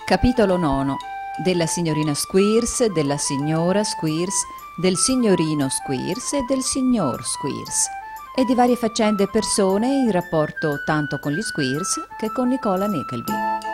Capitolo nono. Della signorina Squeers, della signora Squeers, del signorino Squeers e del signor Squeers, e di varie faccende e persone in rapporto tanto con gli Squeers che con Nicola Nickleby.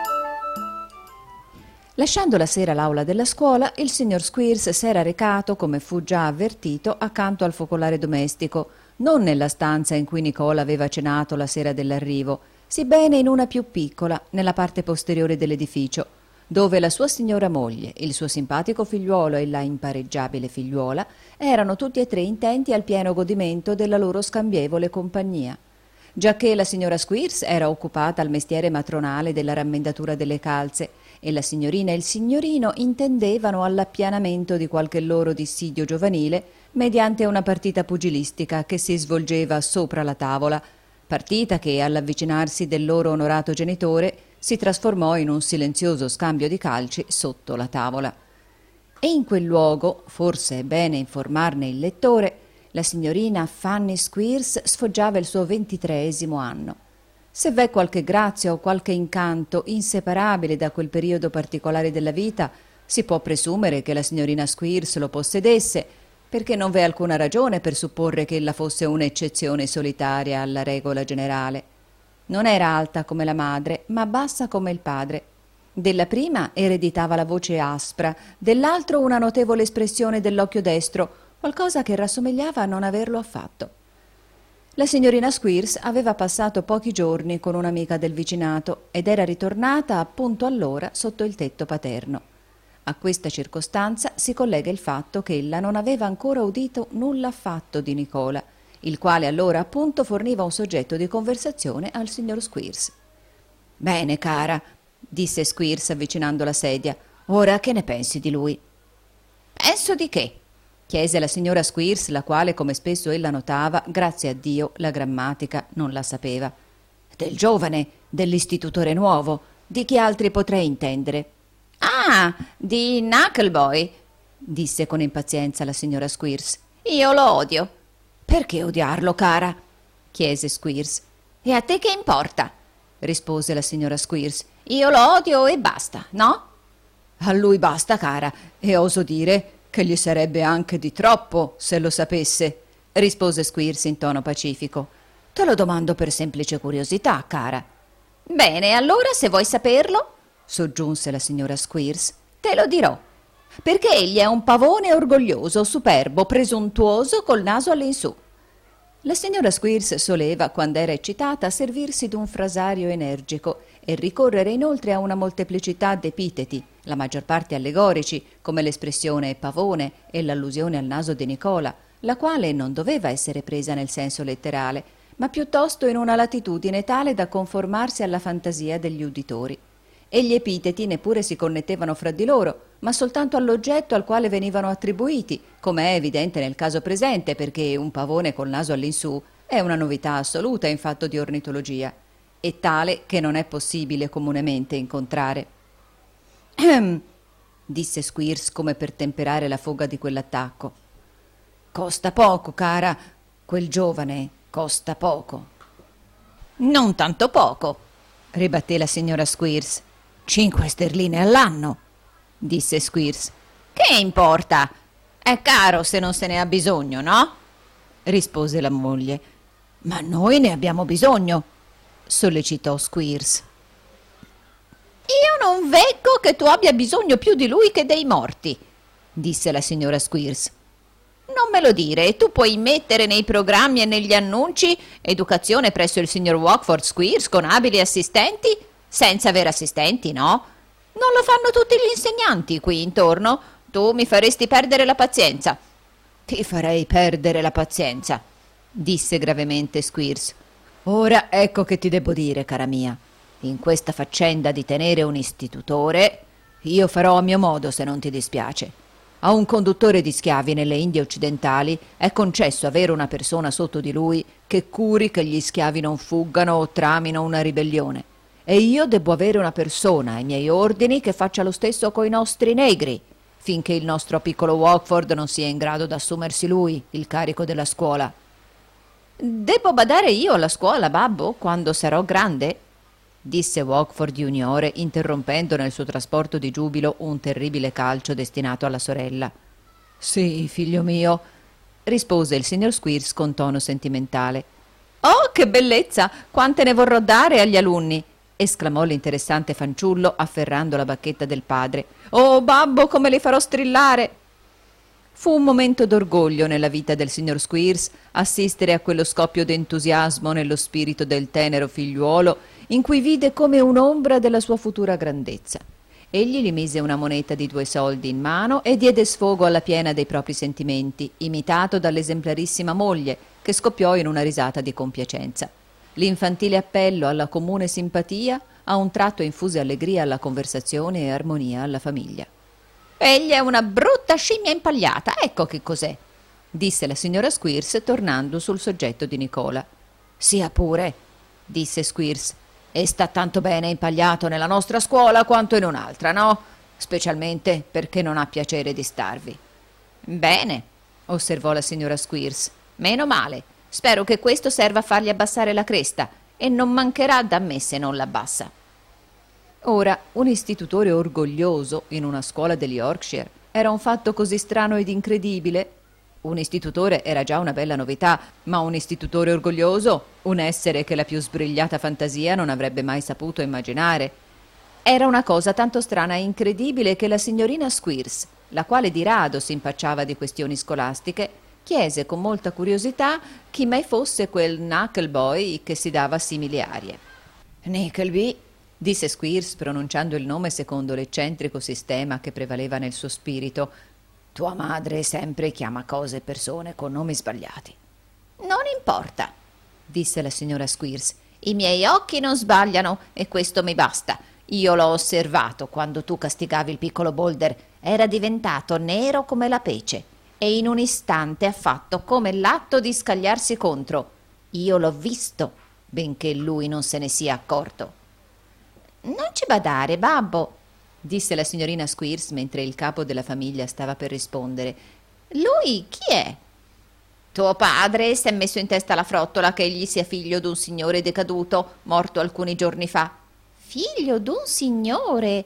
Lasciando la sera l'aula della scuola, il signor Squeers s'era recato, come fu già avvertito, accanto al focolare domestico, non nella stanza in cui Nicola aveva cenato la sera dell'arrivo, sebbene in una più piccola, nella parte posteriore dell'edificio, dove la sua signora moglie, il suo simpatico figliuolo e la impareggiabile figliuola erano tutti e tre intenti al pieno godimento della loro scambievole compagnia, giacché la signora Squeers era occupata al mestiere matronale della rammendatura delle calze e la signorina e il signorino intendevano all'appianamento di qualche loro dissidio giovanile mediante una partita pugilistica che si svolgeva sopra la tavola, partita che, all'avvicinarsi del loro onorato genitore, si trasformò in un silenzioso scambio di calci sotto la tavola. E in quel luogo, forse è bene informarne il lettore, la signorina Fanny Squeers sfoggiava il suo 23° anno. Se v'è qualche grazia o qualche incanto inseparabile da quel periodo particolare della vita, si può presumere che la signorina Squeers lo possedesse, perché non v'è alcuna ragione per supporre che ella fosse un'eccezione solitaria alla regola generale. Non era alta come la madre, ma bassa come il padre. Della prima ereditava la voce aspra, dell'altro una notevole espressione dell'occhio destro, qualcosa che rassomigliava a non averlo affatto. La signorina Squeers aveva passato pochi giorni con un'amica del vicinato ed era ritornata appunto allora sotto il tetto paterno. A questa circostanza si collega il fatto che ella non aveva ancora udito nulla affatto di Nicola, il quale allora appunto forniva un soggetto di conversazione al signor Squeers. «Bene, cara», disse Squeers avvicinando la sedia, «ora che ne pensi di lui?» «Penso di che?» chiese la signora Squeers, la quale, come spesso ella notava, grazie a Dio, la grammatica non la sapeva. «Del giovane, dell'istitutore nuovo, di chi altri potrei intendere?» «Ah, di Knuckleboy», disse con impazienza la signora Squeers. «Io lo odio». «Perché odiarlo, cara?» chiese Squeers. «E a te che importa?» rispose la signora Squeers. «Io lo odio e basta, no?» «A lui basta, cara, e oso dire che gli sarebbe anche di troppo se lo sapesse», rispose Squeers in tono pacifico. «Te lo domando per semplice curiosità, cara». «Bene, allora se vuoi saperlo», soggiunse la signora Squeers, «te lo dirò. Perché egli è un pavone orgoglioso, superbo, presuntuoso, col naso all'insù». La signora Squeers soleva, quando era eccitata, servirsi d'un frasario energico e ricorrere inoltre a una molteplicità d'epiteti, la maggior parte allegorici, come l'espressione pavone e l'allusione al naso di Nicola, la quale non doveva essere presa nel senso letterale, ma piuttosto in una latitudine tale da conformarsi alla fantasia degli uditori. E gli epiteti neppure si connettevano fra di loro, ma soltanto all'oggetto al quale venivano attribuiti, come è evidente nel caso presente, perché un pavone col naso all'insù è una novità assoluta in fatto di ornitologia, e tale che non è possibile comunemente incontrare. Disse Squeers come per temperare la foga di quell'attacco. «Costa poco, cara, quel giovane costa poco». «Non tanto poco», ribatté la signora Squeers. 5 sterline all'anno», disse Squeers. «Che importa? È caro se non se ne ha bisogno, no?» rispose la moglie. «Ma noi ne abbiamo bisogno», sollecitò Squeers. «Io non veggo che tu abbia bisogno più di lui che dei morti», disse la signora Squeers. «Non me lo dire, tu puoi mettere nei programmi e negli annunci educazione presso il signor Wackford Squeers con abili assistenti, senza avere assistenti, no? Non lo fanno tutti gli insegnanti qui intorno. Tu mi faresti perdere la pazienza». «Ti farei perdere la pazienza», disse gravemente Squeers. «Ora ecco che ti debbo dire, cara mia. In questa faccenda di tenere un istitutore, io farò a mio modo, se non ti dispiace. A un conduttore di schiavi nelle Indie occidentali è concesso avere una persona sotto di lui che curi che gli schiavi non fuggano o tramino una ribellione. E io debbo avere una persona ai miei ordini che faccia lo stesso coi nostri negri, finché il nostro piccolo Wackford non sia in grado d'assumersi lui il carico della scuola». «Debbo badare io alla scuola, babbo, quando sarò grande?» disse Walkford juniore, interrompendo nel suo trasporto di giubilo un terribile calcio destinato alla sorella. «Sì, figlio mio», rispose il signor Squeers con tono sentimentale. «Oh, che bellezza! Quante ne vorrò dare agli alunni!» esclamò l'interessante fanciullo afferrando la bacchetta del padre. «Oh, babbo, come li farò strillare!» Fu un momento d'orgoglio nella vita del signor Squeers assistere a quello scoppio d'entusiasmo nello spirito del tenero figliuolo, in cui vide come un'ombra della sua futura grandezza. Egli gli mise una moneta di 2 soldi in mano e diede sfogo alla piena dei propri sentimenti, imitato dall'esemplarissima moglie, che scoppiò in una risata di compiacenza. L'infantile appello alla comune simpatia a un tratto infuse allegria alla conversazione e armonia alla famiglia. «Egli è una brutta scimmia impagliata, ecco che cos'è», disse la signora Squeers tornando sul soggetto di Nicola. «Sia pure», disse Squeers, «e sta tanto bene impagliato nella nostra scuola quanto in un'altra, no? Specialmente perché non ha piacere di starvi». «Bene», osservò la signora Squeers, «meno male. Spero che questo serva a fargli abbassare la cresta, e non mancherà da me se non l'abbassa». Ora, un istitutore orgoglioso in una scuola del Yorkshire era un fatto così strano ed incredibile. Un istitutore era già una bella novità, ma un istitutore orgoglioso, un essere che la più sbrigliata fantasia non avrebbe mai saputo immaginare. Era una cosa tanto strana e incredibile che la signorina Squeers, la quale di rado si impacciava di questioni scolastiche, chiese con molta curiosità chi mai fosse quel Knuckleboy che si dava simili arie. «Nickleby», disse Squeers pronunciando il nome secondo l'eccentrico sistema che prevaleva nel suo spirito. «Tua madre sempre chiama cose e persone con nomi sbagliati». «Non importa», disse la signora Squeers. «I miei occhi non sbagliano e questo mi basta. Io l'ho osservato quando tu castigavi il piccolo Boulder. Era diventato nero come la pece e in un istante ha fatto come l'atto di scagliarsi contro. Io l'ho visto, benché lui non se ne sia accorto». «Non ci badare, babbo», disse la signorina Squeers mentre il capo della famiglia stava per rispondere. «Lui chi è?» «Tuo padre si è messo in testa la frottola che egli sia figlio d'un signore decaduto, morto alcuni giorni fa». «Figlio d'un signore?»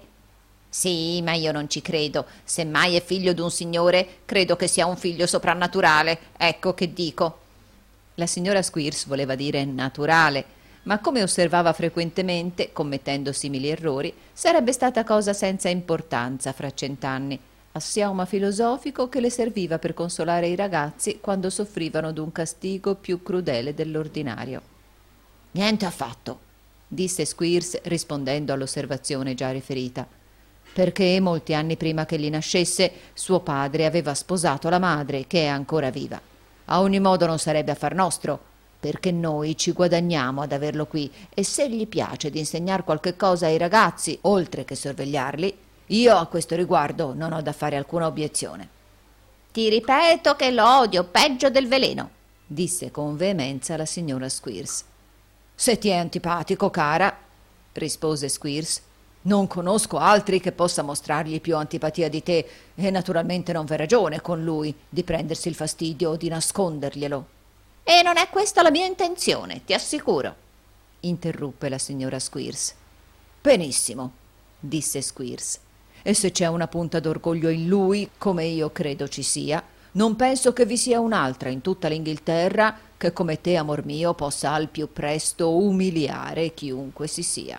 «Sì, ma io non ci credo. Se mai è figlio d'un signore, credo che sia un figlio soprannaturale. Ecco che dico». La signora Squeers voleva dire naturale, ma come osservava frequentemente, commettendo simili errori, sarebbe stata cosa senza importanza fra 100 anni, assioma filosofico che le serviva per consolare i ragazzi quando soffrivano d'un castigo più crudele dell'ordinario. «Niente affatto», disse Squeers rispondendo all'osservazione già riferita, «perché molti anni prima che gli nascesse suo padre aveva sposato la madre, che è ancora viva. A ogni modo non sarebbe affar nostro, perché noi ci guadagniamo ad averlo qui, e se gli piace di insegnar qualche cosa ai ragazzi, oltre che sorvegliarli, io a questo riguardo non ho da fare alcuna obiezione». «Ti ripeto che lo odio peggio del veleno», disse con veemenza la signora Squeers. «Se ti è antipatico, cara», rispose Squeers, «non conosco altri che possa mostrargli più antipatia di te, e naturalmente non v'è ragione con lui di prendersi il fastidio o di nasconderglielo». «E non è questa la mia intenzione, ti assicuro», interruppe la signora Squeers. «Benissimo», disse Squeers, «e se c'è una punta d'orgoglio in lui, come io credo ci sia, non penso che vi sia un'altra in tutta l'Inghilterra che come te, amor mio, possa al più presto umiliare chiunque si sia».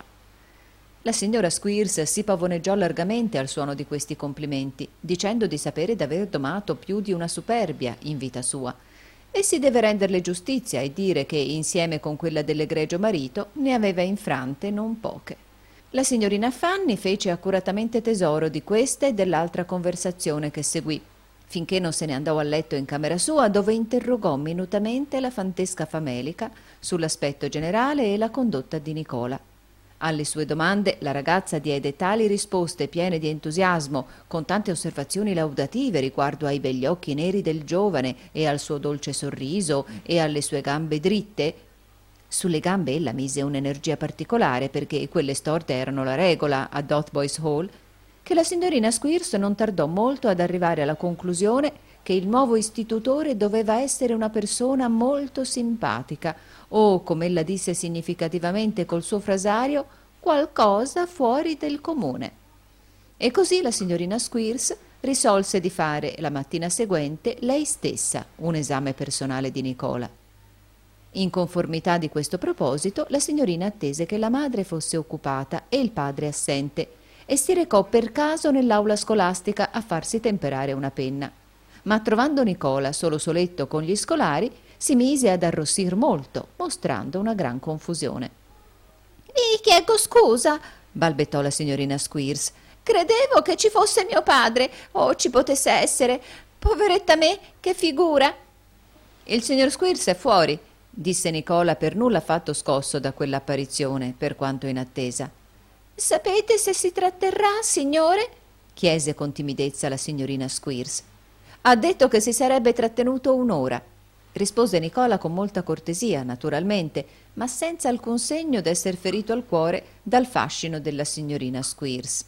La signora Squeers si pavoneggiò largamente al suono di questi complimenti, dicendo di sapere d'aver domato più di una superbia in vita sua, e si deve renderle giustizia e dire che, insieme con quella dell'egregio marito, ne aveva infrante non poche. La signorina Fanny fece accuratamente tesoro di questa e dell'altra conversazione che seguì, finché non se ne andò a letto in camera sua, dove interrogò minutamente la fantesca famelica sull'aspetto generale e la condotta di Nicola. Alle sue domande la ragazza diede tali risposte piene di entusiasmo, con tante osservazioni laudative riguardo ai begli occhi neri del giovane e al suo dolce sorriso e alle sue gambe dritte. Sulle gambe ella mise un'energia particolare, perché quelle storte erano la regola a Dotheboys Hall, che la signorina Squeers non tardò molto ad arrivare alla conclusione che il nuovo istitutore doveva essere una persona molto simpatica, o, come ella disse significativamente col suo frasario, qualcosa fuori del comune. E così la signorina Squeers risolse di fare la mattina seguente lei stessa un esame personale di Nicola. In conformità di questo proposito, la signorina attese che la madre fosse occupata e il padre assente e si recò per caso nell'aula scolastica a farsi temperare una penna. Ma trovando Nicola solo soletto con gli scolari, si mise ad arrossir molto, mostrando una gran confusione. «Vi chiedo scusa», balbettò la signorina Squeers. «Credevo che ci fosse mio padre, o ci potesse essere. Poveretta me, che figura!» «Il signor Squeers è fuori», disse Nicola, per nulla affatto scosso da quell'apparizione, per quanto in attesa. «Sapete se si tratterrà, signore?» chiese con timidezza la signorina Squeers. «Ha detto che si sarebbe trattenuto un'ora», rispose Nicola con molta cortesia, naturalmente, ma senza alcun segno d'esser ferito al cuore dal fascino della signorina Squeers.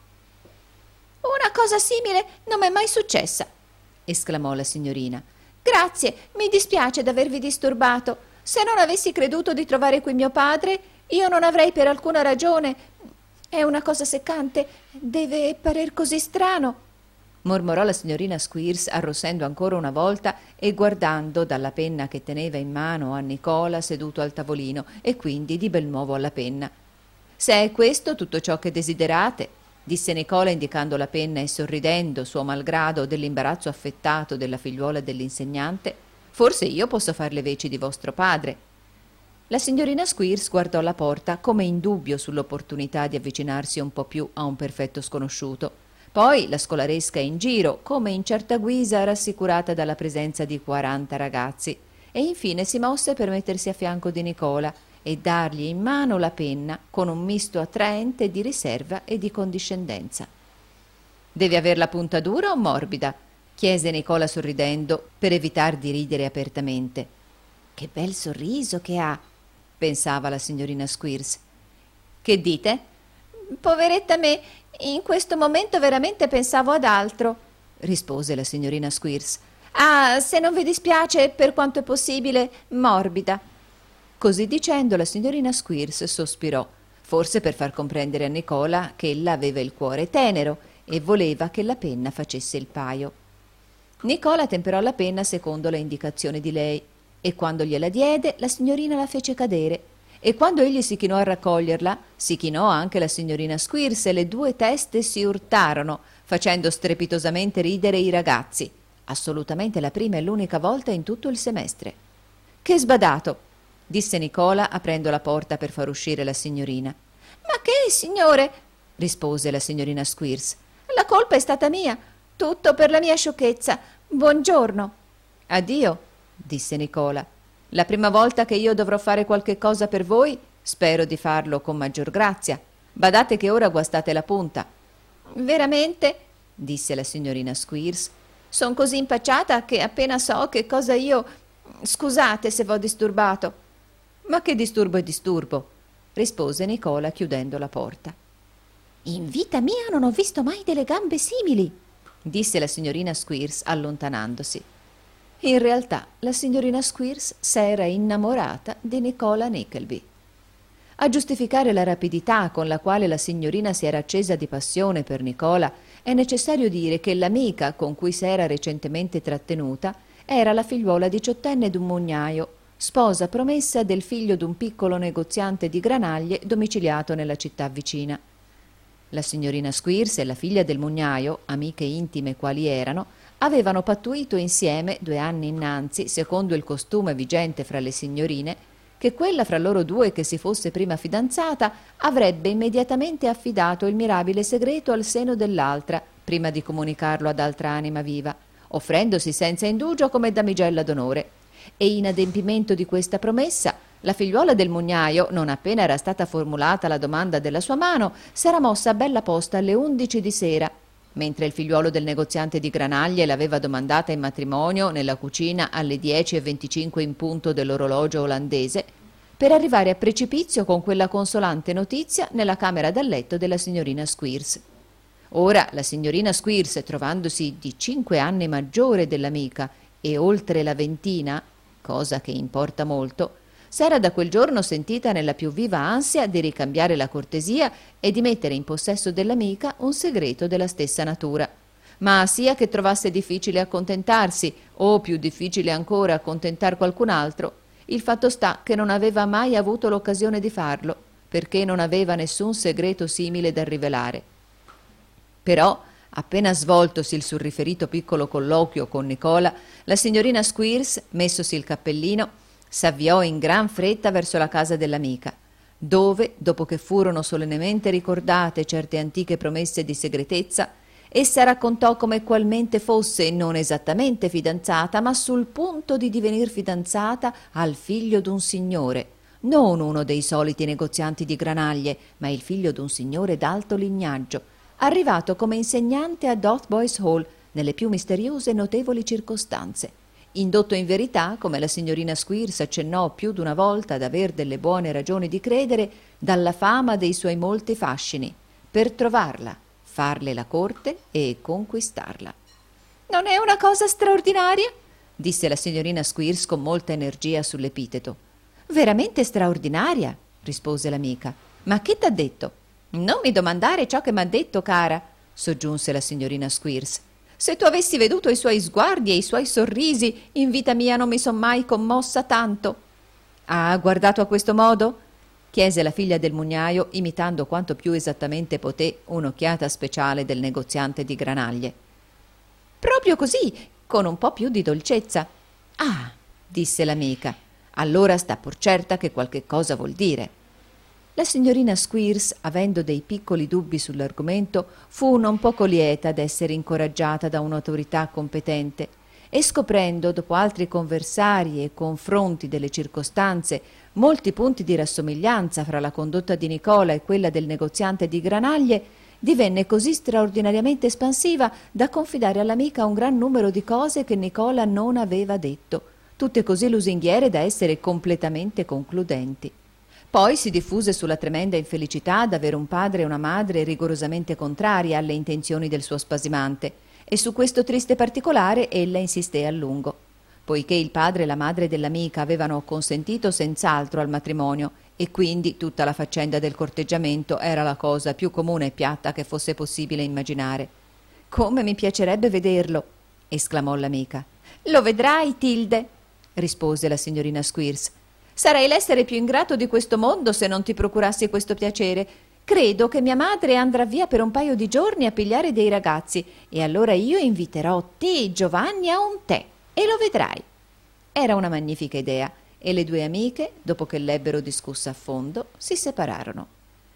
«Una cosa simile non m'è mai successa», esclamò la signorina. «Grazie, mi dispiace d'avervi disturbato. Se non avessi creduto di trovare qui mio padre, io non avrei per alcuna ragione. È una cosa seccante, deve parer così strano», mormorò la signorina Squeers, arrossendo ancora una volta e guardando dalla penna che teneva in mano a Nicola seduto al tavolino e quindi di bel nuovo alla penna. «Se è questo tutto ciò che desiderate», disse Nicola indicando la penna e sorridendo, suo malgrado, dell'imbarazzo affettato della figliuola dell'insegnante, «forse io posso far le veci di vostro padre». La signorina Squeers guardò la porta come in dubbio sull'opportunità di avvicinarsi un po' più a un perfetto sconosciuto. Poi la scolaresca in giro, come in certa guisa rassicurata dalla presenza di 40 ragazzi, e infine si mosse per mettersi a fianco di Nicola e dargli in mano la penna con un misto attraente di riserva e di condiscendenza. «Devi averla punta dura o morbida?» chiese Nicola sorridendo per evitar di ridere apertamente. «Che bel sorriso che ha!» pensava la signorina Squeers. «Che dite?» «Poveretta me, in questo momento veramente pensavo ad altro», rispose la signorina Squeers. «Ah, se non vi dispiace, per quanto è possibile, morbida». Così dicendo la signorina Squeers sospirò, forse per far comprendere a Nicola che ella aveva il cuore tenero e voleva che la penna facesse il paio. Nicola temperò la penna secondo le indicazioni di lei e quando gliela diede la signorina la fece cadere e quando egli si chinò a raccoglierla si chinò anche la signorina Squeers e le due teste si urtarono facendo strepitosamente ridere i ragazzi, assolutamente la prima e l'unica volta in tutto il semestre. «Che sbadato!» disse Nicola aprendo la porta per far uscire la signorina. «Ma che, signore?» rispose la signorina Squeers. «La colpa è stata mia, tutto per la mia sciocchezza. Buongiorno». «Addio», disse Nicola. «La prima volta che io dovrò fare qualche cosa per voi, spero di farlo con maggior grazia. Badate che ora guastate la punta». «Veramente?» disse la signorina Squeers. «Son così impacciata che appena so che cosa io... Scusate se v'ho disturbato». «Ma che disturbo è disturbo?» rispose Nicola chiudendo la porta. «In vita mia non ho visto mai delle gambe simili», disse la signorina Squeers allontanandosi. In realtà la signorina Squeers s'era innamorata di Nicola Nickleby. A giustificare la rapidità con la quale la signorina si era accesa di passione per Nicola è necessario dire che l'amica con cui s'era recentemente trattenuta era la figliuola diciottenne d'un mugnaio, sposa promessa del figlio d'un piccolo negoziante di granaglie domiciliato nella città vicina. La signorina Squeers e la figlia del mugnaio, amiche intime quali erano, avevano pattuito insieme 2 anni innanzi, secondo il costume vigente fra le signorine, che quella fra loro due che si fosse prima fidanzata avrebbe immediatamente affidato il mirabile segreto al seno dell'altra, prima di comunicarlo ad altra anima viva, offrendosi senza indugio come damigella d'onore. E in adempimento di questa promessa, la figliuola del mugnaio, non appena era stata formulata la domanda della sua mano, s'era mossa a bella posta alle 11 di sera, mentre il figliuolo del negoziante di granaglie l'aveva domandata in matrimonio nella cucina alle 10:25 in punto dell'orologio olandese, per arrivare a precipizio con quella consolante notizia nella camera da letto della signorina Squeers. Ora la signorina Squeers, trovandosi di 5 anni maggiore dell'amica e oltre la ventina, cosa che importa molto, S'era da quel giorno sentita nella più viva ansia di ricambiare la cortesia e di mettere in possesso dell'amica un segreto della stessa natura. Ma sia che trovasse difficile accontentarsi, o più difficile ancora accontentar qualcun altro, il fatto sta che non aveva mai avuto l'occasione di farlo, perché non aveva nessun segreto simile da rivelare. Però, appena svoltosi il surriferito piccolo colloquio con Nicola, la signorina Squeers, messosi il cappellino, s'avviò in gran fretta verso la casa dell'amica, dove, dopo che furono solennemente ricordate certe antiche promesse di segretezza, essa raccontò come qualmente fosse non esattamente fidanzata, ma sul punto di divenir fidanzata al figlio d'un signore, non uno dei soliti negozianti di granaglie, ma il figlio d'un signore d'alto lignaggio, arrivato come insegnante a Dotheboys Hall nelle più misteriose e notevoli circostanze. Indotto in verità, come la signorina Squeers accennò più d'una volta ad aver delle buone ragioni di credere, dalla fama dei suoi molti fascini, per trovarla, farle la corte e conquistarla. «Non è una cosa straordinaria?» disse la signorina Squeers con molta energia sull'epiteto. «Veramente straordinaria», rispose l'amica. «Ma chi t'ha detto?» «Non mi domandare ciò che m'ha detto, cara», soggiunse la signorina Squeers. «Se tu avessi veduto i suoi sguardi e i suoi sorrisi, in vita mia non mi son mai commossa tanto». «Ha guardato a questo modo?» chiese la figlia del mugnaio, imitando quanto più esattamente poté un'occhiata speciale del negoziante di granaglie. «Proprio così, con un po' più di dolcezza». «Ah», disse l'amica, «allora sta pur certa che qualche cosa vuol dire». La signorina Squeers, avendo dei piccoli dubbi sull'argomento, fu non poco lieta d'essere incoraggiata da un'autorità competente e scoprendo, dopo altri conversari e confronti delle circostanze, molti punti di rassomiglianza fra la condotta di Nicola e quella del negoziante di granaglie, divenne così straordinariamente espansiva da confidare all'amica un gran numero di cose che Nicola non aveva detto, tutte così lusinghiere da essere completamente concludenti. Poi si diffuse sulla tremenda infelicità d'avere un padre e una madre rigorosamente contrari alle intenzioni del suo spasimante, e su questo triste particolare ella insisté a lungo. Poiché il padre e la madre dell'amica avevano consentito senz'altro al matrimonio, e quindi tutta la faccenda del corteggiamento era la cosa più comune e piatta che fosse possibile immaginare. «Come mi piacerebbe vederlo!» esclamò l'amica. «Lo vedrai, Tilde!» rispose la signorina Squeers. «Sarei l'essere più ingrato di questo mondo se non ti procurassi questo piacere. Credo che mia madre andrà via per un paio di giorni a pigliare dei ragazzi, e allora io inviterò te, Giovanni, a un tè, e lo vedrai». Era una magnifica idea, e le due amiche, dopo che l'ebbero discussa a fondo, si separarono.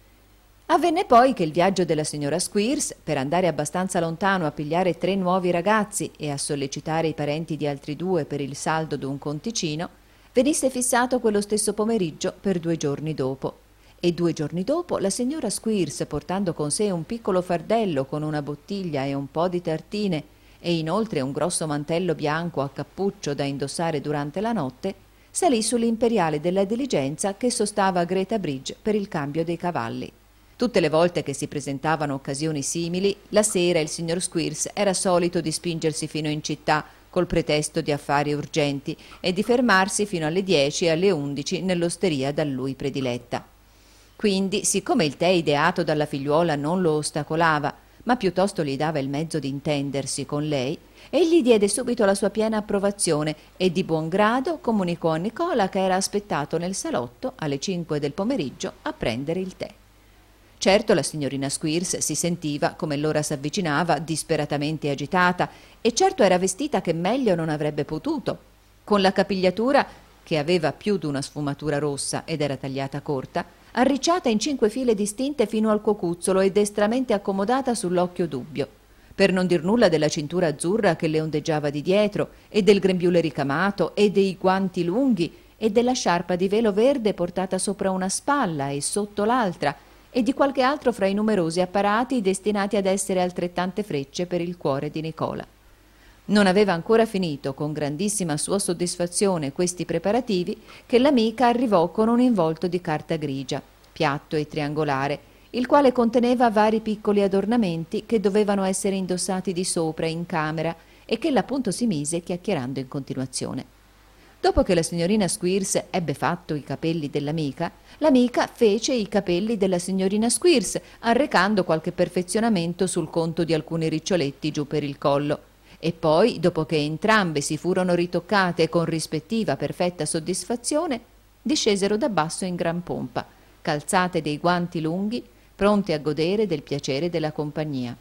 Avvenne poi che il viaggio della signora Squeers, per andare abbastanza lontano a pigliare 3 nuovi ragazzi e a sollecitare i parenti di altri 2 per il saldo d'un conticino, venisse fissato quello stesso pomeriggio per 2 giorni dopo. E 2 giorni dopo la signora Squeers, portando con sé un piccolo fardello con una bottiglia e un po' di tartine e inoltre un grosso mantello bianco a cappuccio da indossare durante la notte, salì sull'imperiale della diligenza che sostava a Greta Bridge per il cambio dei cavalli. Tutte le volte che si presentavano occasioni simili, la sera il signor Squeers era solito di spingersi fino in città col pretesto di affari urgenti e di fermarsi fino alle 10 e alle 11 nell'osteria da lui prediletta. Quindi, siccome il tè ideato dalla figliuola non lo ostacolava, ma piuttosto gli dava il mezzo di intendersi con lei, egli diede subito la sua piena approvazione e di buon grado comunicò a Nicola che era aspettato nel salotto alle 5 del pomeriggio a prendere il tè. Certo la signorina Squeers si sentiva, come l'ora s'avvicinava, disperatamente agitata, e certo era vestita che meglio non avrebbe potuto, con la capigliatura, che aveva più d'una sfumatura rossa ed era tagliata corta, arricciata in 5 file distinte fino al cocuzzolo e destramente accomodata sull'occhio dubbio, per non dir nulla della cintura azzurra che le ondeggiava di dietro, e del grembiule ricamato, e dei guanti lunghi, e della sciarpa di velo verde portata sopra una spalla e sotto l'altra, e di qualche altro fra i numerosi apparati destinati ad essere altrettante frecce per il cuore di Nicola. Non aveva ancora finito con grandissima sua soddisfazione questi preparativi che l'amica arrivò con un involto di carta grigia, piatto e triangolare, il quale conteneva vari piccoli adornamenti che dovevano essere indossati di sopra in camera e che l'appunto si mise chiacchierando in continuazione. Dopo che la signorina Squeers ebbe fatto i capelli dell'amica, l'amica fece i capelli della signorina Squeers, arrecando qualche perfezionamento sul conto di alcuni riccioletti giù per il collo. E poi, dopo che entrambe si furono ritoccate con rispettiva perfetta soddisfazione, discesero da basso in gran pompa, calzate dei guanti lunghi, pronte a godere del piacere della compagnia.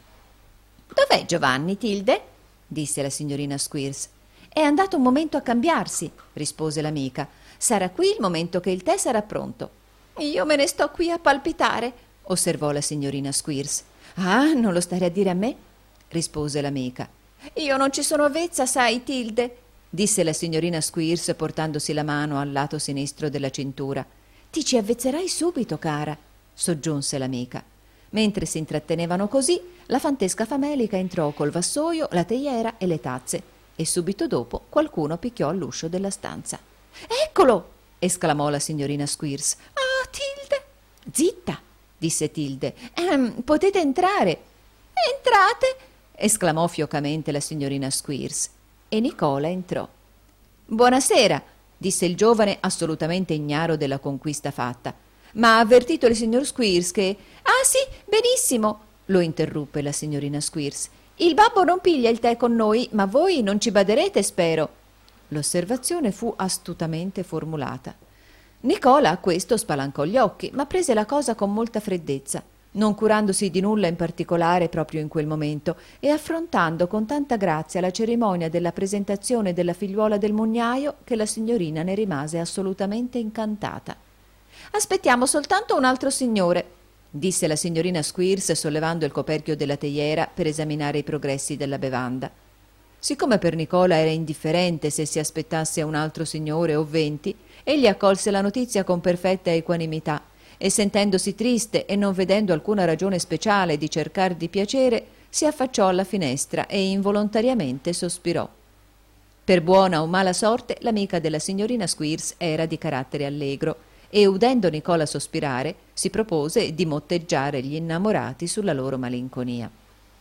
«Dov'è Giovanni, Tilde?» disse la signorina Squeers. «È andato un momento a cambiarsi», rispose l'amica. «Sarà qui il momento che il tè sarà pronto». «Io me ne sto qui a palpitare», osservò la signorina Squeers. «Ah, non lo stare a dire a me», rispose l'amica. «Io non ci sono avvezza, sai, Tilde», disse la signorina Squeers portandosi la mano al lato sinistro della cintura. «Ti ci avvezzerai subito, cara», soggiunse l'amica. Mentre si intrattenevano così, la fantesca famelica entrò col vassoio, la teiera e le tazze, e subito dopo qualcuno picchiò all'uscio della stanza. «Eccolo!» esclamò la signorina Squeers. «Ah, Tilde!» «Zitta!» disse Tilde. «Potete entrare!» «Entrate!» esclamò fiocamente la signorina Squeers. E Nicola entrò. «Buonasera!» disse il giovane, assolutamente ignaro della conquista fatta. «Ma ha avvertito il signor Squeers che...» «Ah sì, benissimo!» lo interruppe la signorina Squeers. «Il babbo non piglia il tè con noi, ma voi non ci baderete, spero». L'osservazione fu astutamente formulata. Nicola a questo spalancò gli occhi, ma prese la cosa con molta freddezza, non curandosi di nulla in particolare proprio in quel momento e affrontando con tanta grazia la cerimonia della presentazione della figliuola del mugnaio che la signorina ne rimase assolutamente incantata. «Aspettiamo soltanto un altro signore», disse la signorina Squeers sollevando il coperchio della teiera per esaminare i progressi della bevanda. Siccome per Nicola era indifferente se si aspettasse un altro signore o 20, egli accolse la notizia con perfetta equanimità e, sentendosi triste e non vedendo alcuna ragione speciale di cercar di piacere, si affacciò alla finestra e involontariamente sospirò. Per buona o mala sorte l'amica della signorina Squeers era di carattere allegro e, udendo Nicola sospirare, si propose di motteggiare gli innamorati sulla loro malinconia.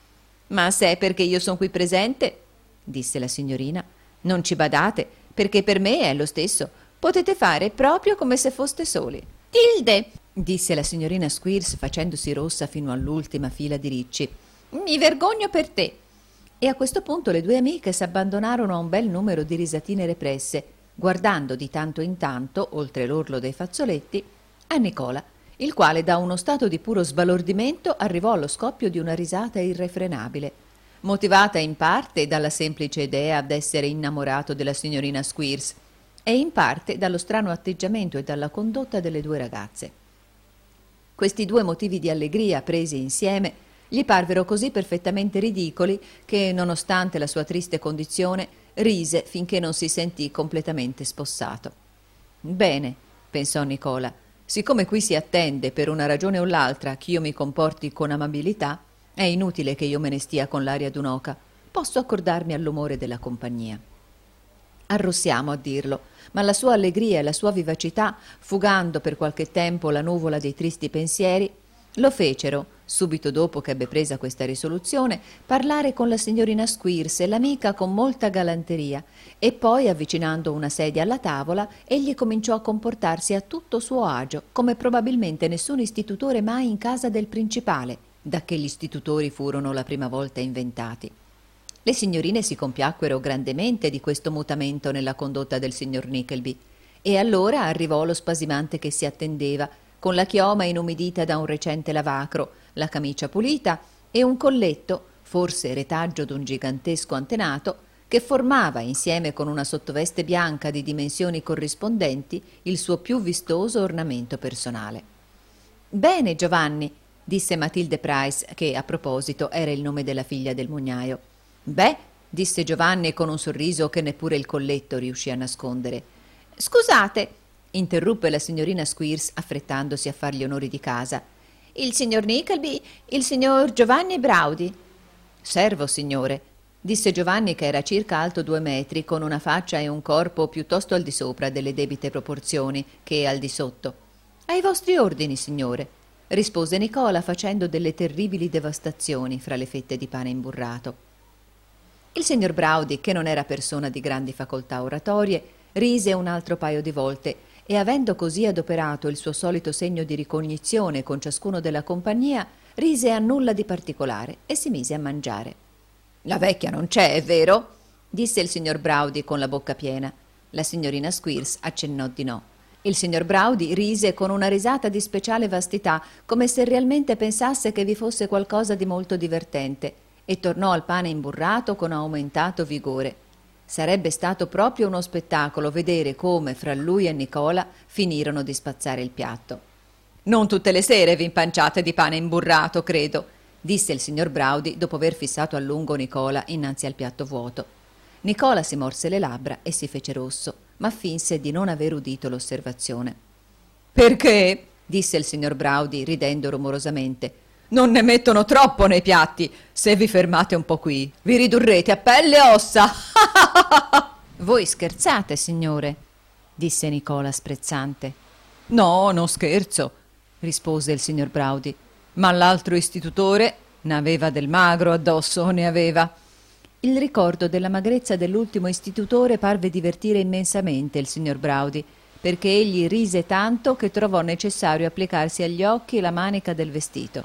«Ma se è perché io son qui presente», disse la signorina, «non ci badate, perché per me è lo stesso. Potete fare proprio come se foste soli». «Tilde», disse la signorina Squeers facendosi rossa fino all'ultima fila di ricci, «mi vergogno per te». E a questo punto le due amiche s'abbandonarono a un bel numero di risatine represse, guardando di tanto in tanto, oltre l'orlo dei fazzoletti, a Nicola, il quale da uno stato di puro sbalordimento arrivò allo scoppio di una risata irrefrenabile, motivata in parte dalla semplice idea d'essere innamorato della signorina Squeers e in parte dallo strano atteggiamento e dalla condotta delle due ragazze. Questi due motivi di allegria presi insieme gli parvero così perfettamente ridicoli che, nonostante la sua triste condizione, rise finché non si sentì completamente spossato. «Bene», pensò Nicola, «siccome qui si attende per una ragione o l'altra ch'io mi comporti con amabilità, è inutile che io me ne stia con l'aria d'un'oca. Posso accordarmi all'umore della compagnia». Arrossiamo a dirlo, ma la sua allegria e la sua vivacità, fugando per qualche tempo la nuvola dei tristi pensieri, lo fecero, subito dopo che ebbe presa questa risoluzione, parlare con la signorina Squeers e l'amica con molta galanteria, e poi, avvicinando una sedia alla tavola, egli cominciò a comportarsi a tutto suo agio, come probabilmente nessun istitutore mai in casa del principale, dacché gli istitutori furono la prima volta inventati. Le signorine si compiacquero grandemente di questo mutamento nella condotta del signor Nickleby, e allora arrivò lo spasimante che si attendeva, con la chioma inumidita da un recente lavacro, la camicia pulita e un colletto, forse retaggio d'un gigantesco antenato, che formava, insieme con una sottoveste bianca di dimensioni corrispondenti, il suo più vistoso ornamento personale. «Bene, Giovanni», disse Matilde Price, che a proposito era il nome della figlia del mugnaio. «Beh», disse Giovanni con un sorriso che neppure il colletto riuscì a nascondere. «Scusate», interruppe la signorina Squeers affrettandosi a far gli onori di casa. «Il signor Nickleby, il signor Giovanni Braudy». «Servo, signore», disse Giovanni, che era circa alto 2 metri, con una faccia e un corpo piuttosto al di sopra delle debite proporzioni che al di sotto. «Ai vostri ordini, signore», rispose Nicola facendo delle terribili devastazioni fra le fette di pane imburrato. Il signor Braudy, che non era persona di grandi facoltà oratorie, rise un altro paio di volte e, avendo così adoperato il suo solito segno di ricognizione con ciascuno della compagnia, rise a nulla di particolare e si mise a mangiare. «La vecchia non c'è, è vero?» disse il signor Braudy con la bocca piena. La signorina Squeers accennò di no. Il signor Braudy rise con una risata di speciale vastità, come se realmente pensasse che vi fosse qualcosa di molto divertente, e tornò al pane imburrato con aumentato vigore. Sarebbe stato proprio uno spettacolo vedere come fra lui e Nicola finirono di spazzare il piatto. «Non tutte le sere vi impanciate di pane imburrato, credo», disse il signor Braudy dopo aver fissato a lungo Nicola innanzi al piatto vuoto. Nicola si morse le labbra e si fece rosso, ma finse di non aver udito l'osservazione. «Perché?» disse il signor Braudy ridendo rumorosamente. «Non ne mettono troppo nei piatti. Se vi fermate un po' qui, vi ridurrete a pelle e ossa!» «Voi scherzate, signore?» disse Nicola sprezzante. «No, non scherzo», rispose il signor Braudy. «Ma l'altro istitutore n'aveva del magro addosso, ne aveva». Il ricordo della magrezza dell'ultimo istitutore parve divertire immensamente il signor Braudy, perché egli rise tanto che trovò necessario applicarsi agli occhi la manica del vestito.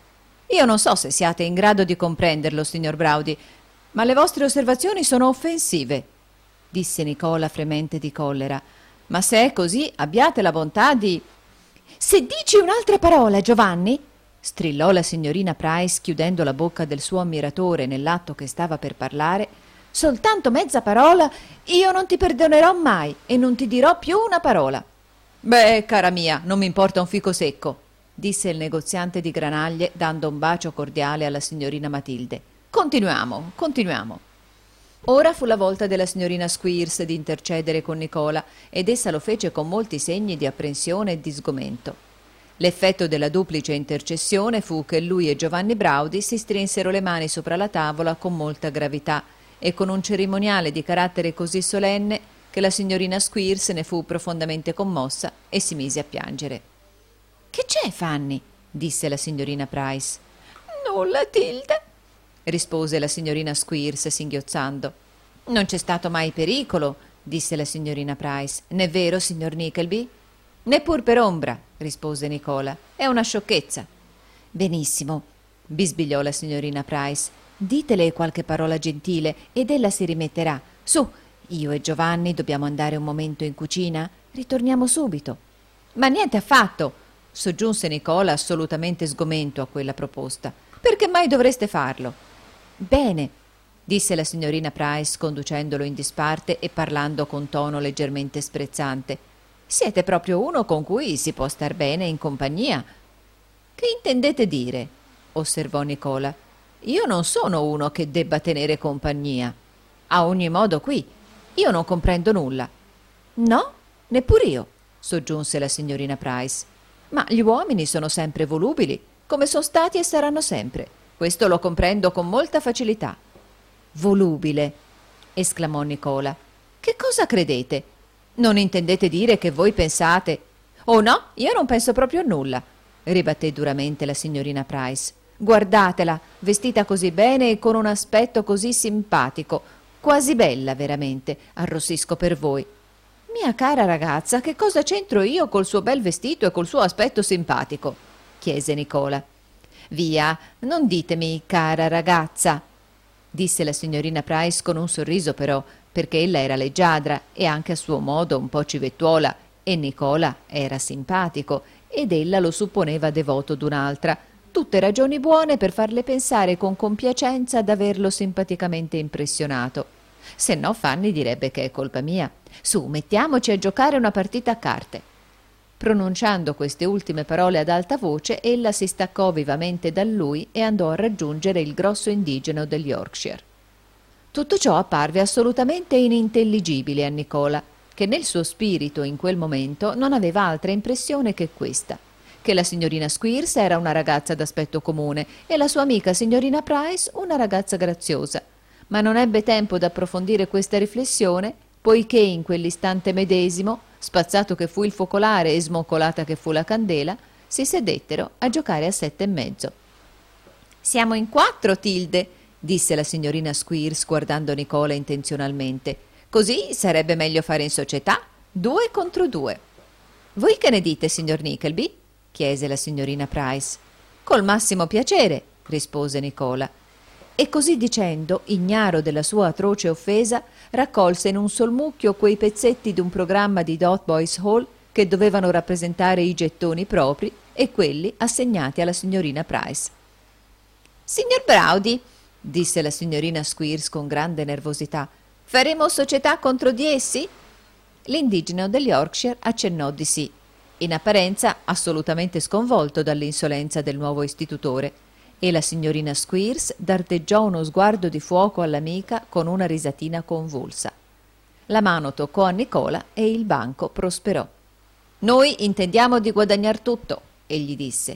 «Io non so se siate in grado di comprenderlo, signor Braudy, ma le vostre osservazioni sono offensive», disse Nicola fremente di collera. «Ma se è così, abbiate la bontà di...» «Se dici un'altra parola, Giovanni», strillò la signorina Price chiudendo la bocca del suo ammiratore nell'atto che stava per parlare, «soltanto mezza parola, io non ti perdonerò mai e non ti dirò più una parola». «Beh, cara mia, non mi importa un fico secco», disse il negoziante di granaglie dando un bacio cordiale alla signorina Matilde. «Continuiamo, continuiamo». Ora fu la volta della signorina Squeers di intercedere con Nicola ed essa lo fece con molti segni di apprensione e di sgomento. L'effetto della duplice intercessione fu che lui e Giovanni Braudy si strinsero le mani sopra la tavola con molta gravità e con un cerimoniale di carattere così solenne che la signorina Squeers ne fu profondamente commossa e si mise a piangere. «Che c'è, Fanny?» disse la signorina Price. «Nulla, Tilde», rispose la signorina Squeers singhiozzando. «Non c'è stato mai pericolo», disse la signorina Price. «N'è vero, signor Nickleby?» «Neppur per ombra», rispose Nicola. «È una sciocchezza». «Benissimo», bisbigliò la signorina Price. «Ditele qualche parola gentile ed ella si rimetterà. Su, io e Giovanni dobbiamo andare un momento in cucina. Ritorniamo subito». «Ma niente affatto», soggiunse Nicola assolutamente sgomento a quella proposta. «Perché mai dovreste farlo?» «Bene», disse la signorina Price conducendolo in disparte e parlando con tono leggermente sprezzante. «Siete proprio uno con cui si può star bene in compagnia». «Che intendete dire?» osservò Nicola. «Io non sono uno che debba tenere compagnia. A ogni modo qui io non comprendo nulla». «No, neppur io», soggiunse la signorina Price. «Ma gli uomini sono sempre volubili, come sono stati e saranno sempre. Questo lo comprendo con molta facilità». «Volubile», esclamò Nicola. «Che cosa credete? Non intendete dire che voi pensate...» «Oh no, io non penso proprio a nulla», ribatté duramente la signorina Price. «Guardatela, vestita così bene e con un aspetto così simpatico, quasi bella veramente, arrossisco per voi». «Mia cara ragazza, che cosa c'entro io col suo bel vestito e col suo aspetto simpatico?» chiese Nicola. «Via, non ditemi cara ragazza», disse la signorina Price con un sorriso però, perché ella era leggiadra e anche a suo modo un po' civettuola e Nicola era simpatico ed ella lo supponeva devoto d'un'altra, tutte ragioni buone per farle pensare con compiacenza d'averlo simpaticamente impressionato. Se no Fanny direbbe che è colpa mia. Su, mettiamoci a giocare una partita a carte. Pronunciando queste ultime parole ad alta voce, ella si staccò vivamente da lui e andò a raggiungere il grosso indigeno del Yorkshire. Tutto ciò apparve assolutamente inintelligibile a Nicola, che nel suo spirito in quel momento non aveva altra impressione che questa, che la signorina Squeers era una ragazza d'aspetto comune e la sua amica signorina Price una ragazza graziosa, ma non ebbe tempo d'approfondire questa riflessione, poiché in quell'istante medesimo, spazzato che fu il focolare e smoccolata che fu la candela, si sedettero a giocare a 7 e mezzo. «Siamo in 4, Tilde», disse la signorina Squeers guardando Nicola intenzionalmente. Così sarebbe meglio fare in società, 2 contro 2. Voi che ne dite, signor Nickleby? Chiese la signorina Price. Col massimo piacere, rispose Nicola. E così dicendo, ignaro della sua atroce offesa, raccolse in un sol mucchio quei pezzetti d'un programma di Dotheboys Hall che dovevano rappresentare i gettoni propri e quelli assegnati alla signorina Price. «Signor Browdie», disse la signorina Squeers con grande nervosità, «faremo società contro di essi?» L'indigeno del Yorkshire accennò di sì, in apparenza assolutamente sconvolto dall'insolenza del nuovo istitutore, e la signorina Squeers dardeggiò uno sguardo di fuoco all'amica con una risatina convulsa. La mano toccò a Nicola e il banco prosperò. «Noi intendiamo di guadagnar tutto», egli disse.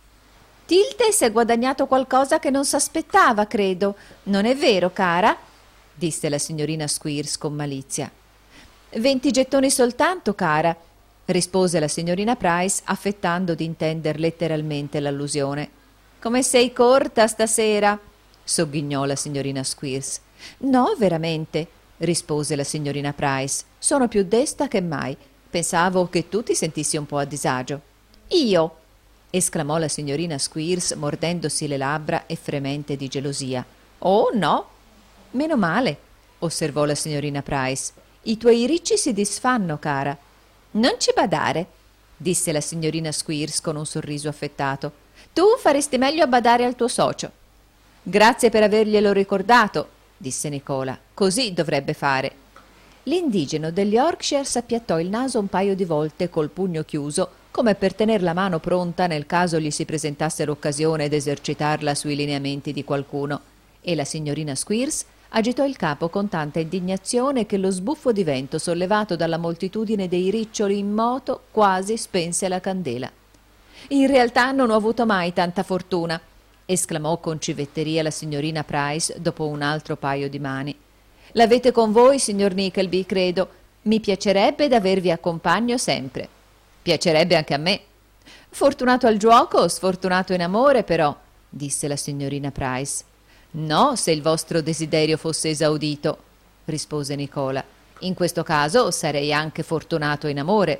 «Tilde si è guadagnato qualcosa che non s'aspettava, credo. Non è vero, cara?» disse la signorina Squeers con malizia. «20 gettoni soltanto, cara», rispose la signorina Price, affettando di intender letteralmente l'allusione. «Come sei corta stasera?» sogghignò la signorina Squeers. «No, veramente», rispose la signorina Price. «Sono più desta che mai. Pensavo che tu ti sentissi un po' a disagio». «Io!» esclamò la signorina Squeers, mordendosi le labbra e fremente di gelosia. «Oh, no!» «Meno male», osservò la signorina Price. «I tuoi ricci si disfanno, cara». «Non ci badare», disse la signorina Squeers con un sorriso affettato. «Tu faresti meglio a badare al tuo socio». «Grazie per averglielo ricordato», disse Nicola. «Così dovrebbe fare». L'indigeno degli Yorkshire s'appiattò il naso un paio di volte col pugno chiuso, come per tener la mano pronta nel caso gli si presentasse l'occasione d'esercitarla sui lineamenti di qualcuno, e la signorina Squeers agitò il capo con tanta indignazione che lo sbuffo di vento sollevato dalla moltitudine dei riccioli in moto quasi spense la candela. «In realtà non ho avuto mai tanta fortuna», esclamò con civetteria la signorina Price dopo un altro paio di mani. «L'avete con voi, signor Nickleby, credo. Mi piacerebbe d'avervi a compagno sempre». «Piacerebbe anche a me». «Fortunato al giuoco, sfortunato in amore, però», disse la signorina Price. «No, se il vostro desiderio fosse esaudito», rispose Nicola. «In questo caso sarei anche fortunato in amore».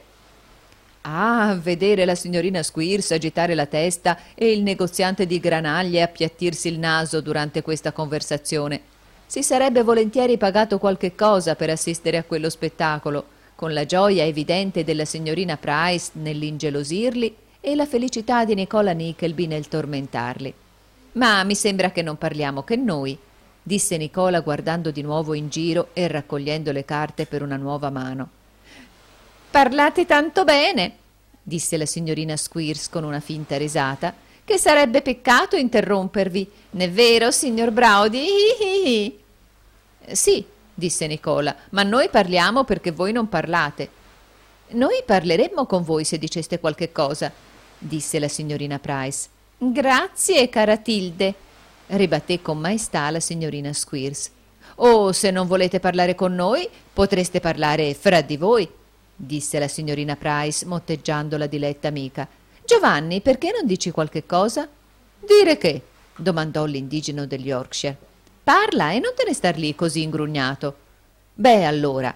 Ah, vedere la signorina Squeers agitare la testa e il negoziante di granaglie appiattirsi il naso durante questa conversazione. Si sarebbe volentieri pagato qualche cosa per assistere a quello spettacolo, con la gioia evidente della signorina Price nell'ingelosirli e la felicità di Nicola Nickleby nel tormentarli. «Ma mi sembra che non parliamo che noi», disse Nicola guardando di nuovo in giro e raccogliendo le carte per una nuova mano. «Parlate tanto bene», disse la signorina Squeers con una finta risata, «che sarebbe peccato interrompervi. N'è vero, signor Browdie?» «Sì», disse Nicola, «ma noi parliamo perché voi non parlate». «Noi parleremmo con voi se diceste qualche cosa», disse la signorina Price. «Grazie, cara Tilde», ribatté con maestà la signorina Squeers. «O se non volete parlare con noi, potreste parlare fra di voi», disse la signorina Price, motteggiando la diletta amica. «Giovanni, perché non dici qualche cosa?» «Dire che?» domandò l'indigeno degli Yorkshire. «Parla e non te ne star lì così ingrugnato». «Beh, allora»,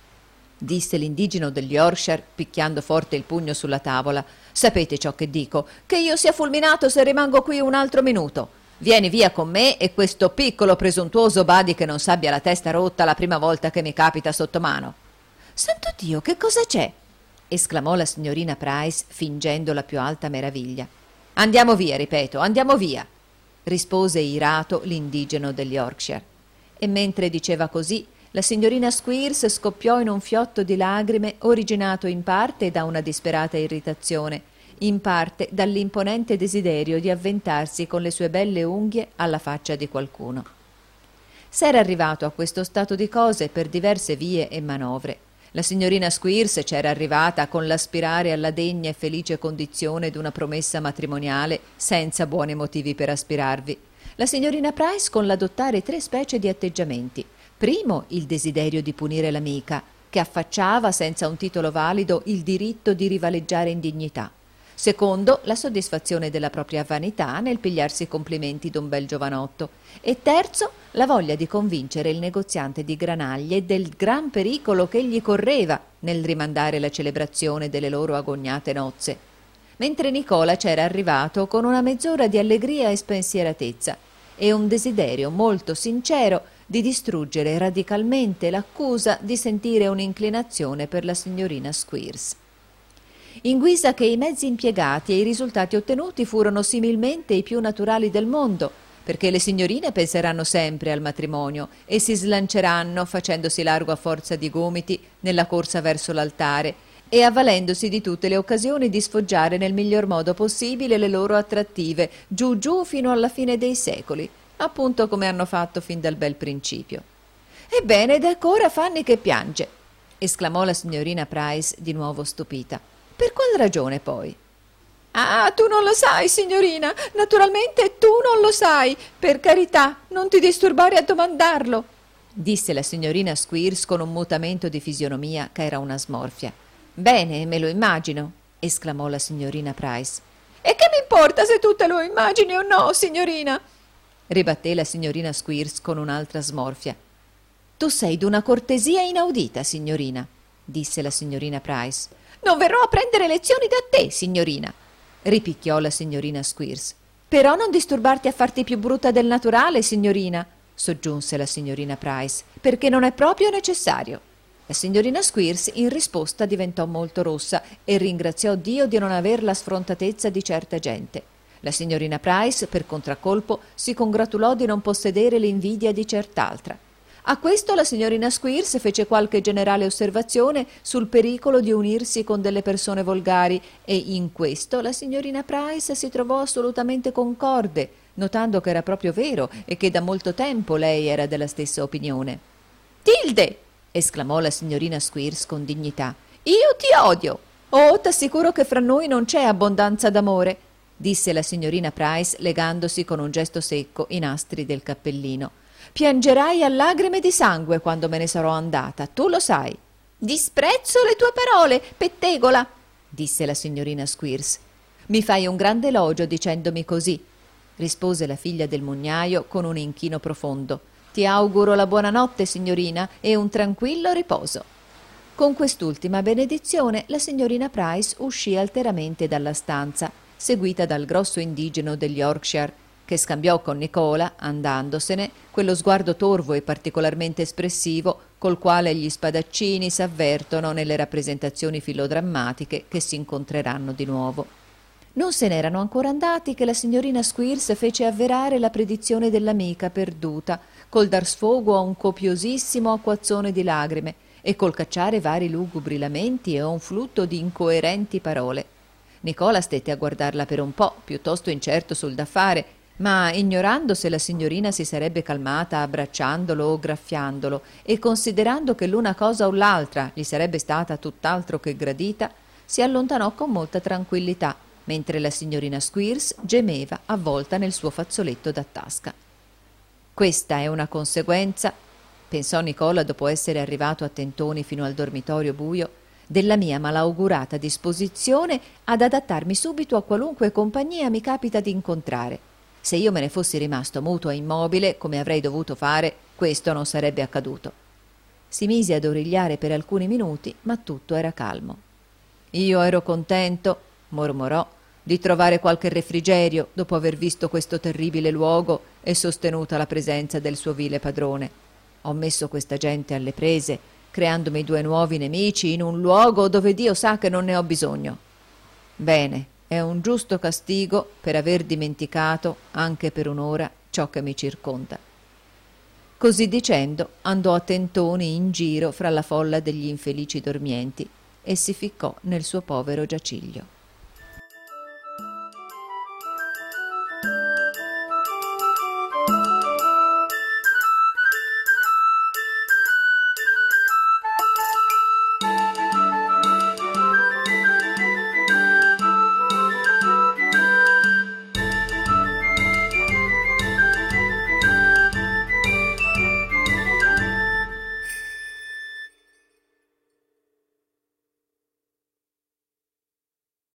disse l'indigeno degli Yorkshire, picchiando forte il pugno sulla tavola, «sapete ciò che dico, che io sia fulminato se rimango qui un altro minuto. Vieni via con me e questo piccolo presuntuoso badi che non s'abbia la testa rotta la prima volta che mi capita sotto mano». «Santo Dio, che cosa c'è?» esclamò la signorina Price, fingendo la più alta meraviglia. «Andiamo via, ripeto, andiamo via», rispose irato l'indigeno degli Yorkshire. E mentre diceva così, la signorina Squeers scoppiò in un fiotto di lagrime originato in parte da una disperata irritazione, in parte dall'imponente desiderio di avventarsi con le sue belle unghie alla faccia di qualcuno. S'era arrivato a questo stato di cose per diverse vie e manovre. La signorina Squeers c'era arrivata con l'aspirare alla degna e felice condizione d'una promessa matrimoniale senza buoni motivi per aspirarvi. La signorina Price con l'adottare 3 specie di atteggiamenti. Primo, il desiderio di punire l'amica, che affacciava senza un titolo valido il diritto di rivaleggiare in dignità. Secondo, la soddisfazione della propria vanità nel pigliarsi complimenti d'un bel giovanotto. E terzo, la voglia di convincere il negoziante di granaglie del gran pericolo che egli correva nel rimandare la celebrazione delle loro agognate nozze. Mentre Nicola c'era arrivato con una mezz'ora di allegria e spensieratezza e un desiderio molto sincero di distruggere radicalmente l'accusa di sentire un'inclinazione per la signorina Squeers. In guisa che i mezzi impiegati e i risultati ottenuti furono similmente i più naturali del mondo, perché le signorine penseranno sempre al matrimonio e si slanceranno, facendosi largo a forza di gomiti, nella corsa verso l'altare e avvalendosi di tutte le occasioni di sfoggiare nel miglior modo possibile le loro attrattive, giù giù fino alla fine dei secoli, appunto come hanno fatto fin dal bel principio. «Ebbene, ed ecco ora Fanny che piange!» esclamò la signorina Price di nuovo stupita. «Per qual ragione, poi?» «Ah, tu non lo sai, signorina! Naturalmente tu non lo sai! Per carità, non ti disturbare a domandarlo!» disse la signorina Squeers con un mutamento di fisionomia che era una smorfia. «Bene, me lo immagino!» esclamò la signorina Price. «E che mi importa se tu te lo immagini o no, signorina?» ribatté la signorina Squeers con un'altra smorfia. «Tu sei d'una cortesia inaudita, signorina», disse la signorina Price. «Non verrò a prendere lezioni da te, signorina», ripicchiò la signorina Squeers. «Però non disturbarti a farti più brutta del naturale, signorina», soggiunse la signorina Price, «perché non è proprio necessario». La signorina Squeers in risposta diventò molto rossa e ringraziò Dio di non aver la sfrontatezza di certa gente. La signorina Price, per contraccolpo, si congratulò di non possedere l'invidia di cert'altra. A questo la signorina Squeers fece qualche generale osservazione sul pericolo di unirsi con delle persone volgari e in questo la signorina Price si trovò assolutamente concorde, notando che era proprio vero e che da molto tempo lei era della stessa opinione. «Tilde!» esclamò la signorina Squeers con dignità. «Io ti odio!» «Oh, t'assicuro che fra noi non c'è abbondanza d'amore», disse la signorina Price legandosi con un gesto secco i nastri del cappellino. «Piangerai a lagrime di sangue quando me ne sarò andata, tu lo sai». «Disprezzo le tue parole, pettegola», disse la signorina Squeers. «Mi fai un grande elogio dicendomi così», rispose la figlia del mugnaio con un inchino profondo. «Ti auguro la buonanotte, signorina, e un tranquillo riposo». Con quest'ultima benedizione la signorina Price uscì alteramente dalla stanza, seguita dal grosso indigeno degli Yorkshire, che scambiò con Nicola, andandosene, quello sguardo torvo e particolarmente espressivo col quale gli spadaccini s'avvertono nelle rappresentazioni filodrammatiche che si incontreranno di nuovo. Non se n'erano ancora andati che la signorina Squeers fece avverare la predizione dell'amica perduta, col dar sfogo a un copiosissimo acquazzone di lagrime e col cacciare vari lugubri lamenti e un flutto di incoerenti parole. Nicola stette a guardarla per un po', piuttosto incerto sul da fare, ma ignorando se la signorina si sarebbe calmata abbracciandolo o graffiandolo e considerando che l'una cosa o l'altra gli sarebbe stata tutt'altro che gradita, si allontanò con molta tranquillità, mentre la signorina Squeers gemeva avvolta nel suo fazzoletto da tasca. «Questa è una conseguenza», pensò Nicola dopo essere arrivato a tentoni fino al dormitorio buio, «della mia malaugurata disposizione ad adattarmi subito a qualunque compagnia mi capita di incontrare. Se io me ne fossi rimasto muto e immobile, come avrei dovuto fare, questo non sarebbe accaduto». Si mise ad origliare per alcuni minuti, ma tutto era calmo. «Io ero contento», mormorò, «di trovare qualche refrigerio dopo aver visto questo terribile luogo e sostenuta la presenza del suo vile padrone. Ho messo questa gente alle prese, creandomi 2 nuovi nemici in un luogo dove Dio sa che non ne ho bisogno. Bene, è un giusto castigo per aver dimenticato, anche per un'ora, ciò che mi circonda». Così dicendo andò a tentoni in giro fra la folla degli infelici dormienti e si ficcò nel suo povero giaciglio.